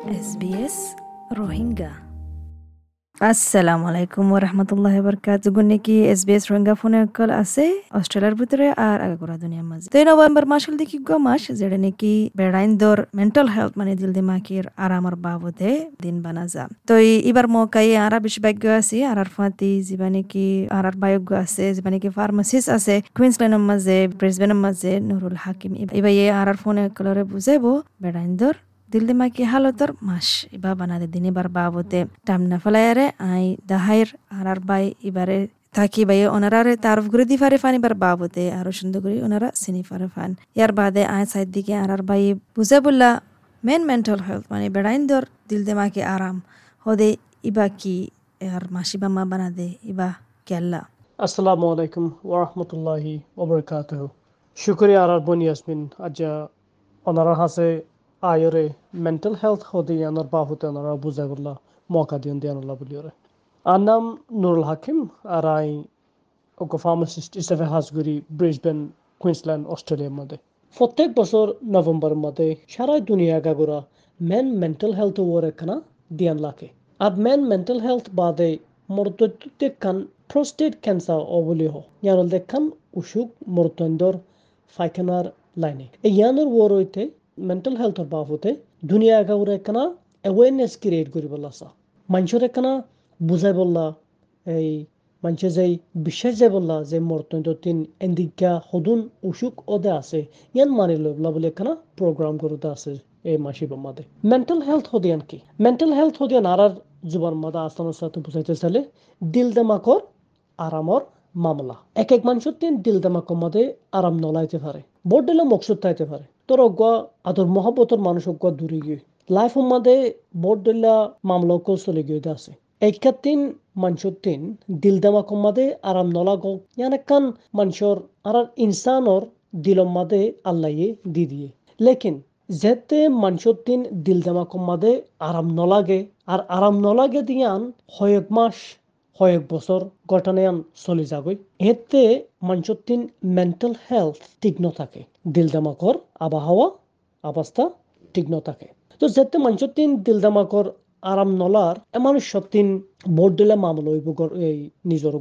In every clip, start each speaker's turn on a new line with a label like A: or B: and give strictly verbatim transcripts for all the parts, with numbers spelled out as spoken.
A: S B S Rohingya. আসসালামু আলাইকুম ওয়া রাহমাতুল্লাহি ওয়া বারাকাতুহু। গুনে কি এস বি এস রোহিঙ্গা ফোনে কল আছে অস্ট্রেলিয়ার ভিতরে আর আগাগোড়া দুনিয়ার মাঝে। তো নভেম্বর মাস হল দেখি গো মাস যেটা নাকি বেড়াইন্দর মেন্টাল হেলথ মানে দিল দিমাগের আরামর বাবদে দিন বানা যা। তো এবার মকাই আরা বিশেষজ্ঞ আছে আর আর ফাতি যিবা নাকি আর আর বায়োজ্ঞ আছে যিবা নাকি ফার্মাসিস্ট আছে কুইন্সল্যান্ডের মাঝে ব্রিসবেনের মাঝে নুরুল হাকিম এবার এই আর আর ফোনে কলরে বুঝাইবো বেড়াইন্দর দিল দিমাগি হালতর মাস ইবা বানাদে দিন এবার বাবতে টামনা ফলায়ারে আই দাহাইর আর আর বাই এবারে থাকি বাই ওনারারে তারফ করে দি ফারে ফান এবার বাবতে আরো সুন্দর করে ওনারা চিনি ফারে ফান ইয়ার বাদে আই সাইড দিকে আর আর বাই বুঝে বললা মেন মেন্টাল হেলথ মানে বেড়াইন্দর দিল দিমাগি আরাম হদে ইবা কি আর মাসিবা মা বানাদে ইবা কেল্লা।
B: আসসালামু আলাইকুম ওয়া রাহমাতুল্লাহি ওয়া বারাকাতুহু। শুকরিয়া আর বনি ইয়াসমিন আজা ওনারা হাসে আয়রে মেন্টাল হেলথ হদি আনার বাহুতে ওনারা বুঝা করলা মৌকা দিন দিয়ে আনাল্লাহ বলিওরে। আর নাম নুরুল হাকিম আর আই ওকে ফার্মাসিস্ট হিসেবে হাজগুড়ি ব্রিসবেন কুইন্সল্যান্ড অস্ট্রেলিয়ার মধ্যে প্রত্যেক বছর নভেম্বরের মধ্যে সারা দুনিয়া গাগুরা মেন মেন্টাল হেলথ ওয়ার একখানা দিয়ান লাখে আর মেন মেন্টাল হেলথ বাদে মরতে কান প্রস্টেট ক্যান্সার অবলি হ ইয়ানোর দেখান উসুক মরতন্দর ফাইখানার লাইনে এই ইয়ানোর ওয়ার হইতে মেন্টাল হেলথর বাবতে দুনিয়া গাগুরা একখানা অ্যাওয়ারনেস ক্রিয়েট করি বললা মানুষের একখানা বুঝাই বললা এই মানুষে যেই বিশ্বাস যায় বললা যে মরতন্দ তিন এন্দিকা হদুন উসুক ওদে আছে ইয়ান মানি লবলা বলে একখানা প্রোগ্রাম করতে আছে এই মাসিবার মাদে। মেন্টাল হেলথ হদিয়ান কি মেন্টাল হেলথ হদিয়ান আর আর জুবার মাদা আস্তানোর সাথে বুঝাইতে চাইলে দিল দেমাকর আরামর মামলা এক এক মানুষের তিন দিল দেমাকর মাদে আরাম নলাইতে পারে বোর্ড দিলে মকসুদ থাইতে পারে তোর অজ্ঞা আদর মহাব্বতর মানুষ অজ্ঞা দূরে গিয়ে লাইফ মাদে বোর্ড দিল্লা মামলা কল চলে গিয়ে আছে এইকাতিন মানুষের তিন দিল দেমাকর মাদে আরাম নলাগ ইয়ান একখান মানুষের আর ইনসানর দিলম মাদে আল্লাহে দি দিয়ে লেকিন যেতে মানুষের তিন দিল দেমাকর মাদে আরাম নলাগে আর আরাম নলাগে দিয়ান কয়েক মাস কয়েক বছর ঘটনায়ান চলে যাবে এতে মানুষের তিন মেন্টাল হেলথ ঠিক ন থাকে দিল দেমাকর আবহাওয়া অবস্থা ঠিক ন থাকে। তো যেতে মানুষের তিন দিল দেমাকর আরাম নলার এ মানুষ সত্যিন বোর্ড দিলে মামলা হইব এই নিজের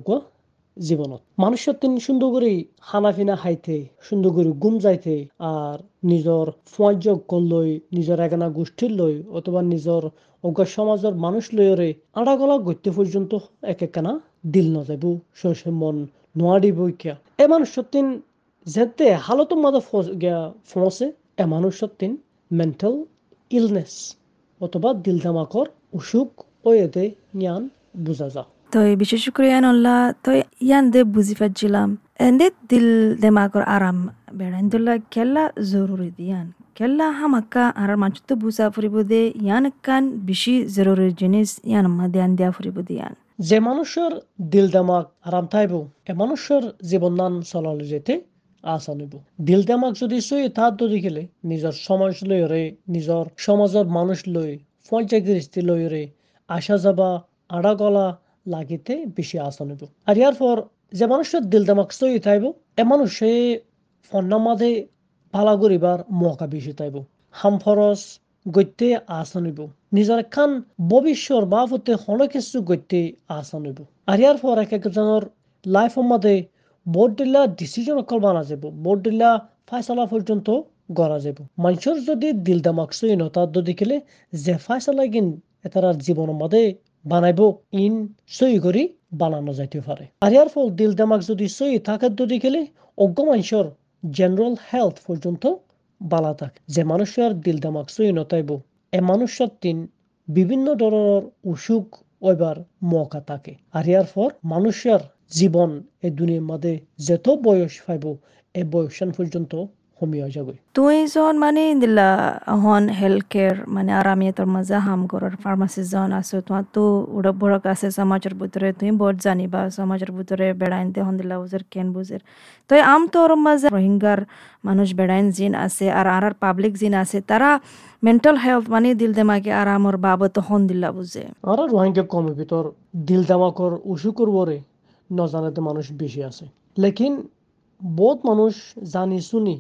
B: জীবনত মানুষের তিন সুন্দর করে খানা ফিনা খাইতে সুন্দর করে ঘুম যাইতে আর নিজের ফোয়াজ করলই নিজের এগানা গোষ্ঠীর লই অথবা নিজের অজ্ঞ সমাজের মানুষ লইরে আড়া গলা গত্যে পর্যন্ত এক একখানা দিল ন যাইব শৈশব মন নোয়ারি বইকিয়া এ মানুষ সত্যিন যেতে হালতের মাঝে গিয়া ফসে এ মানুষ সত্যিন মেন্টাল ইলনেস অথবা দিল ধামাকর অসুখ ও এতে জ্ঞান বুঝা যা।
A: তো বিশেষ করে ইয়ান অল্লা তো ইয়ান দে বুঝি পাচ্ছিলাম এন্দে দিল দেমাগর আরাম বেড়াইন্দুল্লা কেল্লা জরুরি দিয়ান কেল্লা হামাক্কা আর মানুষ তো বুঝা ফুরিব দে ইয়ান কান বেশি জরুরি জিনিস ইয়ান মা ধ্যান দেয়া ফুরিব দিয়ান
B: যে মানুষের দিল দেমাগ আরাম থাইব এ মানুষের জীবন নান চলালে যেতে আসান হইব। দিল দেমাগ যদি সই তার দরি গেলে নিজের সমাজ লইরে নিজের সমাজের মানুষ লই পঞ্চায়েত লইরে আসা যাবা আড়া গলা লাগিতে বেশি আসান হইব। আর ইয়ার পর যে মানুষের দিল দেমাগ সই থাইব এ মানুষে ফন্নামাদে ভালা করিবার মৌকা বেশি থাইব হাম ফরস গত্যে আসান হইব নিজের খান ভবিষ্যৎ বাবতে হলো কিছু গত্যে আসান হইব। আর ইয়ার পর এক একজনের লাইফের মধ্যে বোর্ড দিলা ডিসিশন অকল বানা যাব বোর্ড দিলা ফাইসলা পর্যন্ত গড়া যাব মানুষের যদি দিল দামাক সই ন তার যদি খেলে যে ফাইসলা গিন এটার জীবনের মধ্যে বানাইব ইন সই করি বানানো যাইতে পারে। আর ইয়ার ফল দিল দামাক যদি সই থাকার যদি খেলে অজ্ঞ মানুষের জেনারেল হেলথ পর্যন্ত বালা থাকে যে মানুষের দিল দামাক সই নতাইব এ মানুষের তিন বিভিন্ন ধরনের অসুখ ওইবার মৌকা থাকে। আর ইয়ার পর মানুষের জীবন এই দুনিয়ার মধ্যে যত বয়স পাইব এই বয়সান পর্যন্ত কমিয়া যাবে।
A: তুই জন মানে দিলা হন হেলথ কেয়ার মানে আরামিয়ে তোর মাঝে হাম করার ফার্মাসি জন আছে তোমার তো উড়ক বড়ক আছে সমাজের ভিতরে তুই বড় জানিবা সমাজের ভিতরে বেড়াইনতে হন দিলা উজের কেন বুঝের তো আম তোর মাঝে রোহিঙ্গার মানুষ বেড়াইন জিন আছে আর আর আর পাবলিক জিন আছে তারা মেন্টাল হেলথ মানে দিল দেমাকে আরামর বাবত হন দিলা বুঝে
B: আর রোহিঙ্গা কমের ভিতর দিল দামাকর অসুখর বরে নজানাতে মানুষ বেশি আছে লেকিন বহুত মানুষ জানি শুনি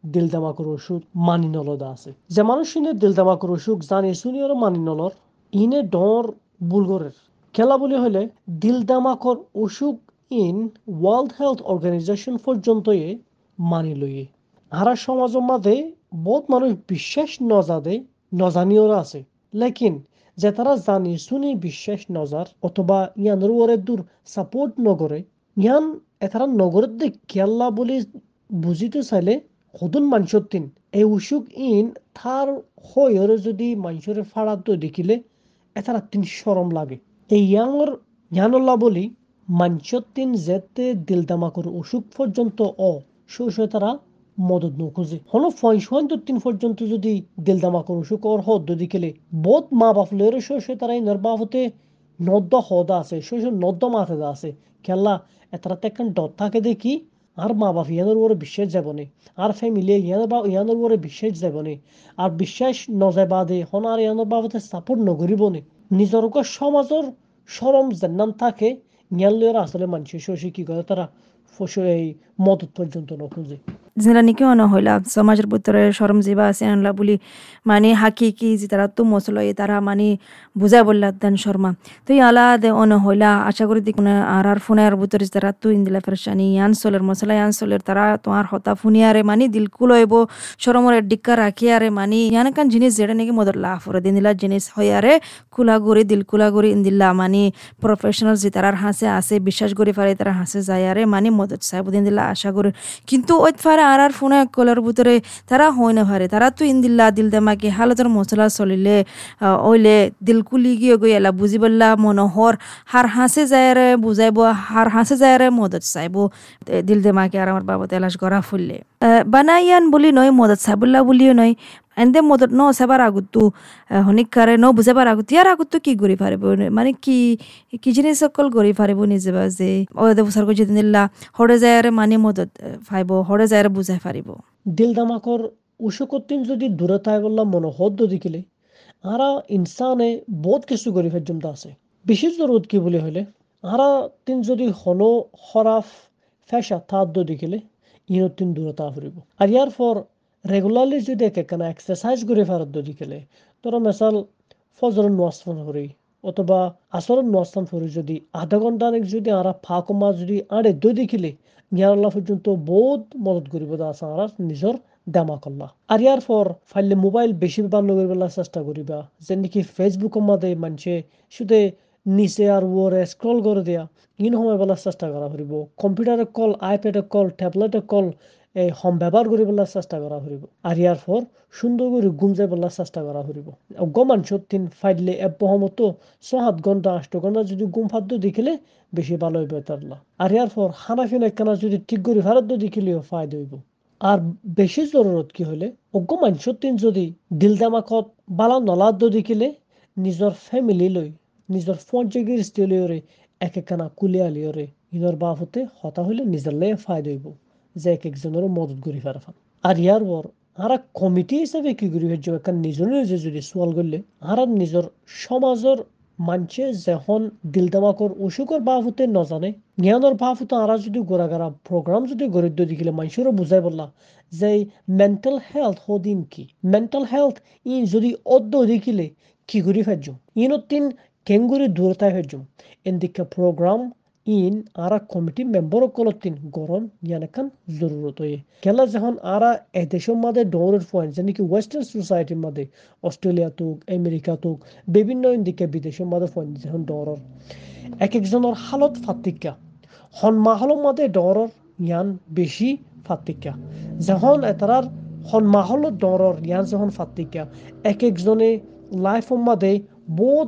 B: দিল দামাকুর অসুখ মানি নলদা আছে যে মানুষ শুনে দিল দামাকুর অসুখ জানে শুনি ওরা মানি নলর ইনে ডর বুলগরের খেলা বলি হলে দিল দামাকর অসুখ ইন ওয়ার্ল্ড হেলথ অর্গানাইজেশন পর্যন্ত এ মানি লইয়ে হারা সমাজের মাঝে বহুত মানুষ বিশ্বাস নজাদে নজানিওরা আছে লেকিন যে তারা জানি শুনি বিশ্বাস নজার অথবা ইয়ানোর ওরে দূর সাপোর্ট নগরে ইয়ান এতারা নগরের দিক খেলা বলে বুঝিতে চাইলে সদুন মানুষের তিন এই অসুখ ইন তার হয়ের যদি মানুষের ফাড়াত দেখিলে এতারা তিন সরম লাগে এই ইয়ানোর ইয়ানল্লা বলি মানুষের তিন যেতে দিল দামাকুর অসুখ পর্যন্ত অ শো তারা মদত নখোঁজে হলো ফয়সন তিন পর্যন্ত যদি দিল দামাকুর অসুখ ওর হদ দেখিলে বহুত মা বাপ লের শো তারা ইনার বাপ হতে নদ্দ হদা আছে শো নদ্দ মাথা আছে খেলা এতারা তেকান ডট থাকে দেখি আর মা বাপ ইয়ানোর ওরে বিশ্বাস যাবনে আর ফ্যামিলি ইয়ানোর বা ইয়ানোর ওরে বিশ্বাস যাবনে আর বিশ্বাস নজায় বাদে হন আর ইয়ানোর বাবতে সাপোর্ট নগরিবনে নিজের সমাজের সরম জান্নান থাকে জ্ঞান আসলে মানুষের শোষে কি করে তারা এই মদত পর্যন্ত নখুঁজে
A: জিনা নিকে অন হইলা সমাজের ভিতরে শরম জিবা আছে আনলা বলি মানে হাকি কি যে তারা তো মশলা তারা মানে বুঝা বললা দেন শর্মা তো ইয়ালা দে অন হইলা আশা করি দিক আর আর ফোনের ভিতরে তারা তো ইন্দিলা ফেরশানি ইয়ান সোলের মশলা ইয়ান সোলের তারা তোমার হতা ফুনিয়ারে মানে দিল কুলইব শরমরে ডিক্কা রাখিয়ারে মানে ইয়ান কান জিনিস যেটা নাকি মদর লাভ করে দিনদিলা জিনিস হইয়ারে কুলা গরি দিল কুলা গরি ইন্দিলা মানে প্রফেশনাল যে তারার হাসে আছে বিশ্বাস করি পারে তারা হাসে যায়ারে মানে মদত চাইব দিনদিলা আশা করি কিন্তু ওই আর আর ফোনে কলের ভিতরে তারা হয় না পারে তারা তো ইন্দিল্লা দিল দেমাকে হালতের মশলা চলিলে ওইলে দিল কুলি গিয়ে গই এলা বুঝি বললা মনোহর হার হাসে যায়রে বুঝাইব হার হাসে যায়রে মদত চাইব দিল দেমাকে আর আমার বাবা তেলাশ করা ফুললে বানাইয়ান বলি নয় মদত চাইবল্লা বলিও নয় এন্দে মদত ন সেবার আগুতো হনিকারে ন বুঝাবার আগুত ইয়ার আগুতো কি গড়ি পারিব মানে কি কি জিনিস সকল গড়ি পারিব নিজে বা যে ওদের বছর করে যেদিন দিল্লা হরে যায়রে মানে মদত ফাইব হরে যায়রে বুঝাই পারিব
B: দিল দামাকর উসকত্তিন যদি দূরতায় বললাম মনোহদ দেখিলে আরা ইনসানে বহুত কিছু গড়ি পর্যন্ত আছে বিশেষ জরুরত কি বলে হলে আরা তিন যদি হনো হরাফ ফেসা তাদ্য দেখিলে ইনত তিন দূরতা ফুরিব আর ইয়ার পর রেগুলারলি যদি একখানা এক্সারসাইজ করে ফেরত দিকেলে তোরা মেসাল ফজর নোয়াস্তান করি অথবা আসরের নোয়াস্তান করি যদি আধা ঘন্টা যদি আরা ফাঁকমা যদি আড়ে দই দেখিলে ইয়ার পর্যন্ত বহুত মদত করিব আছে আর নিজের দামা করলা আর ইয়ার পর ফাইলে মোবাইল বেশি ব্যবহার নকরিবার চেষ্টা করিবা যে নাকি ফেসবুকের মাঝে মানুষে শুধু নিচে আর ওরে স্ক্রল করে দেয়া ইন সময় বেলার চেষ্টা করা করিব কম্পিউটারের কল আইপ্যাডের কল ট্যাবলেটের কল এই হম ব্যবহার করি বলার চেষ্টা করা হরিব আর ইয়ার পর সুন্দর করে ঘুম যাই বলার চেষ্টা করা হরিব গমান সত্যিন ফাইলে এবহমত ছ সাত ঘন্টা আষ্ট ঘন্টা যদি ঘুম ফাদ্য দেখিলে বেশি ভালো হইবে তারলা আর ইয়ার পর খানা ফিনা একখানা যদি ঠিক করে ফেরত দেখিলেও ফায়দা হইব আর বেশি জরুরত কি হলে অজ্ঞমান সত্যিন যদি দিল দামাকত বালা নলাদ্য দেখিলে নিজের ফ্যামিলি লই নিজের পর্যাগির স্টিলিওরে এক একখানা কুলিয়ালিওরে ইনর বাপ হতে হতা হইলে নিজের লাই ফায়দা হইব যে এক একজনের মদত করি ফেরাফান আর ইয়ার পর আরা কমিটি হিসাবে কি করি হচ্ছে একটা নিজের নিজে যদি সোয়াল করলে আরা নিজের সমাজের মানছে যখন দিল দামাকর অসুখের ভাব হতে ন জানে জ্ঞানের ভাব হতে আরা যদি গোড়াগাড়া প্রোগ্রাম যদি গরিব দেখিলে মানুষেরও বুঝাই বললা যে মেন্টাল হেলথ হদিন কি মেন্টাল হেলথ ই যদি অদ্য দেখিলে কি করি ফেলছুম ইনত তিন কেঙ্গুরি দূরতায় ফেলছুম এদিকে প্রোগ্রাম ইন আরা কমিটি মেম্বার কলতিন গরম ইয়ানেকান জরুরত হয়ে খেলা যখন আরা এই দেশের মাঝে ডৌরের পয়েন্ট যেন কি ওয়েস্টার্ন সোসাইটির মাঝে অস্ট্রেলিয়া তুক আমেরিকা তুক বিভিন্ন দিকে বিদেশের মাঝে পয়েন্ট যখন ডৌরর এক একজনের হালত ফাতিকা হন মাহলের মাঝে ডৌরর ইয়ান বেশি ফাতিকা যখন এতারার হন মাহলত ডৌরর ইয়ান যখন ফাতিকা এক একজনে লাইফের মাঝে বহুত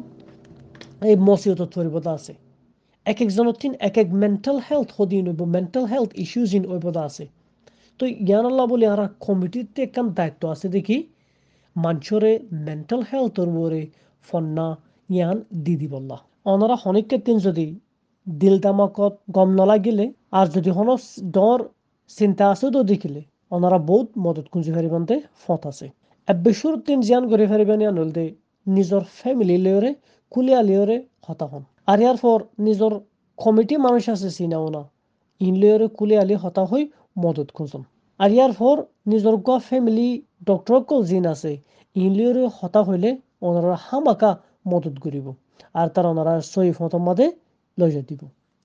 B: এই মসিয়ত পরিবর্তন আছে এক একজনের তিন এক এক মেন্টাল হেলথ হদিন হইব মেন্টাল হেলথ ইস্যুজ ইন ওইপদা আছে তো ইয়ান আল্লাহ বলে আর কমিটিতে একখান দায়িত্ব আছে দেখি মানুষরে মেন্টাল হেলথর উপরে ফন্না ইয়ান দিদি বললা ওনারা অনেকের দিন যদি দিল দামাকত গম নলাগিলে আর যদি হন ডর চিন্তা আছে তো দেখিলে ওনারা বহুত মদত খুঁজে ফেরিবানতে ফত আছে বেশুর দিন জিয়ান করে ফেরিবেন ইয়ান হলদে নিজের ফ্যামিলি লেওরে কুলিয়া লেওরে হতা হন আর ইয়ার পর নিজের কমিটি মানুষ আছে চিনাও না ইনলেয়রে কুলে আলি হতা হই মদত খুঁজুন আর ইয়ার ফর নিজর গ ফ্যামিলি ডক্টর কল জিন আছে ইনলিওর হতা হইলে ওনারা হামাকা মদত করিব আর তার ওনারা সহিফ মতো মাদে লইয়া দিব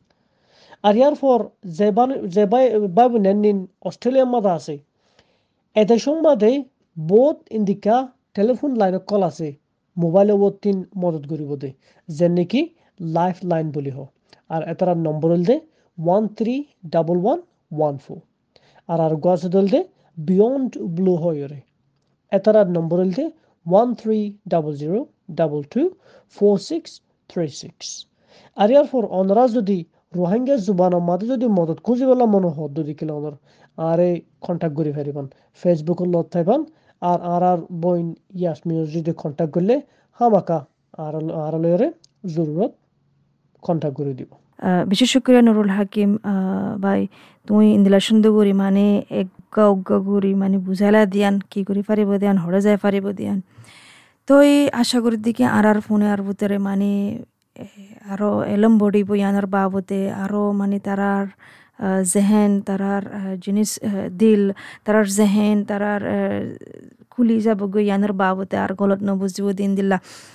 B: আর ইয়ার ফর যে যে বাবু নেন অস্ট্রেলিয়ার মাদা আছে এদের সম্বাদে বোধ ইন্দিকা টেলিফোন লাইনে কল আছে মোবাইলে ও তিন মদত করিব দে যে নাকি লাইফ লাইন বলি হ আর এটার নম্বর হল the one three double one one four আর আর গাছ দল দে বিয়ন্ড ব্লু হয়রে এটার নম্বর হল the one three double zero double two four six three six আর ইয়ার ফর অনরা যদি রোহিঙ্গা জুবানের মাঝে যদি মদত খুঁজি বলা মনে হত যদি কিলো অনর আরে কন্ট্যাক্ট করে ফেরিবান ফেসবুকের লত থাইবান আর আর আর বইন ইয়াসমিন যদি কন্ট্যাক্ট করলে হামাকা আর আর লয়রে জরুরত কন্ট্যাক্ট করে দিব
A: বিশেষ করে নুরুল হাকিম ভাই তুমি ইন্দিলা সুন্দর করি মানে এগা উগা করি মানে বুঝাইলা দিয়ান কি করে পারিব দিয়ান হরে যায় পারিব দিয়ান তো এই আশা করি দিকে আর আর ফোনে আর ভিতরে মানে আরো এলম বডি বইয়ানোর বাবদে আরো মানে তারার জেহেন তারার জিনিস দিল তারার জেহেন তারার খুলি যাব গইয়ানোর বাবদে আর গলত নবুঝিব দিন দিলা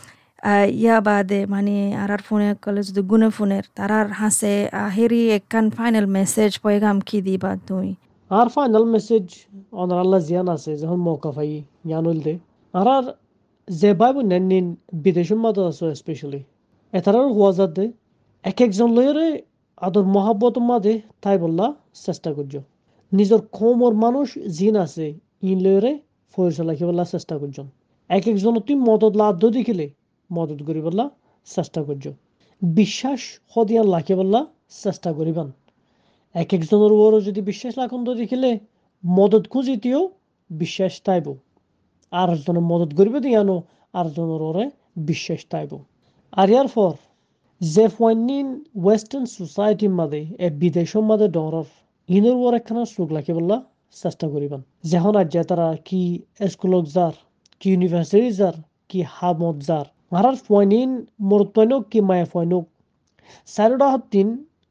A: ইয়া বাদে মানে আর আর ফোনে কলে যদি গুনে ফোনের তারার হাসে হেরি একখান ফাইনাল মেসেজ পয়গাম কি দিবা তুই
B: আর ফাইনাল মেসেজ অনার আল্লাহ জিয়ান আছে যখন মৌকা পাই জানুল দে আর আর যে বাইব নেন নিন বিদেশের মতো আছে স্পেশালি এতারার হওয়া যাতে এক একজন লয়েরে আদর মহাব্বত মাঝে তাই বললা চেষ্টা করছ নিজের কমর মানুষ জিন আছে ইন লয়েরে ফয়সলা কি বললা চেষ্টা করছ এক একজন তুই মদত লাভ দেখিলে মদত করি বললা চেষ্টা করছ বিশ্বাস হদিয়ান লাখে বললা চেষ্টা করিবান এক একজনের ওরও যদি বিশ্বাস লাখন দেখিলে মদত খুঁজিতেও বিশ্বাস তাইব আর একজনের মদত করিবে দিয়ানো আর জনের ওরে বিশ্বাস তাইব আর ইয়ার ফর যে ফাইনিন ওয়েস্টার্ন সোসাইটির মাঝে এ বিদেশের মাঝে ডরর ইনের ওর একখানা সুখ লাগে বললা চেষ্টা করিবান যখন আজ তারা কি স্কুলত যার কি ইউনিভার্সিটি যার কি হামত যার আর ফাইনিন মরতনক কি মায়ে ফাইনক চারোটা হতিন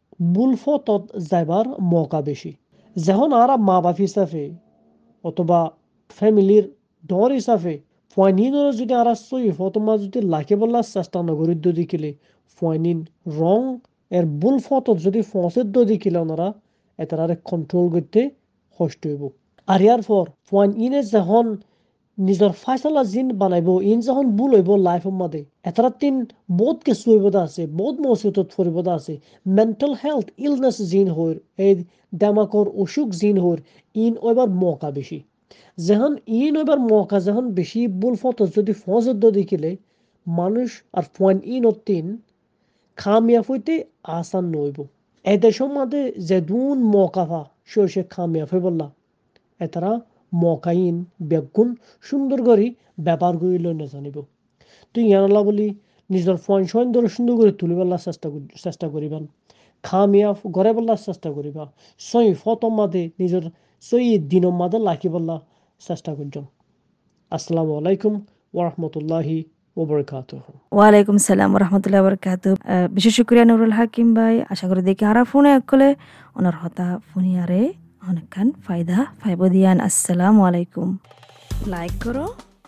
B: বুলফতত যাইবার মৌকা বেশি যখন আর মা বাপ হিসাবে অথবা ফ্যামিলির ডর হিসাবে ফাইনিনের যদি আর সই ফতমা যদি লাখে বললা চেষ্টা নগরীর দেখিলে ফাইনিন রং এর বুল ফতত যদি ফসের দেখিলে ওনারা এটারে কন্ট্রোল করতে কষ্ট হইব আর ইয়ার পর ফাইন ইনে যখন নিজের ফাইসলা জিন বানাইব ইন যখন ভুল হইব লাইফের মধ্যে এটার তিন বহুত কিছু হইব আছে বহুত মুসিবত পড়িব আছে মেন্টাল হেলথ ইলনেস জিন হইর এই দামাকর অসুখ জিন হইর ইন ওইবার মৌকা বেশি যখন ইন ওইবার মৌকা যখন বেশি ভুল ফটো যদি ফজর দেখিলে মানুষ আর পয়েন্ট ইন ও তিন খামিয়াব হইতে আসান নইব এই দেশের মধ্যে যে দুন মৌকা পা সে সে খামিয়াব হয়ে বললা এতারা মকাইন বেগুন সুন্দর করে ব্যবহার করিল না জানিব তুই ইয়ানলা বলি নিজের ফোন সুন্দর সুন্দর করে তুলিবার চেষ্টা চেষ্টা করিবান খামিয়া ঘরে বললার চেষ্টা করিবা সই ফটো মাদে নিজের সই দিনের মাদে লাখিবল্লা চেষ্টা করছেন আসসালামু আলাইকুম ওরহমতুল্লাহি ওবরকাতুহু
A: ওয়ালাইকুম সালাম ওরহমতুল্লাহ ওবরকাতুহু বিশেষ শুকরিয়া নুরুল হাকিম ভাই আশা করি দেখি আরা ফোনে একলে ওনার হতা ফোনিয়ারে অনেকখান ফায়দা ফাইব দিয়ান আসসালামু আলাইকুম লাইক করো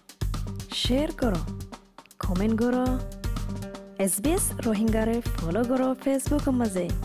A: শেয়ার করো কমেন্ট করো এসবিএস রোহিঙ্গারে ফলো করো ফেসবুক মাঝে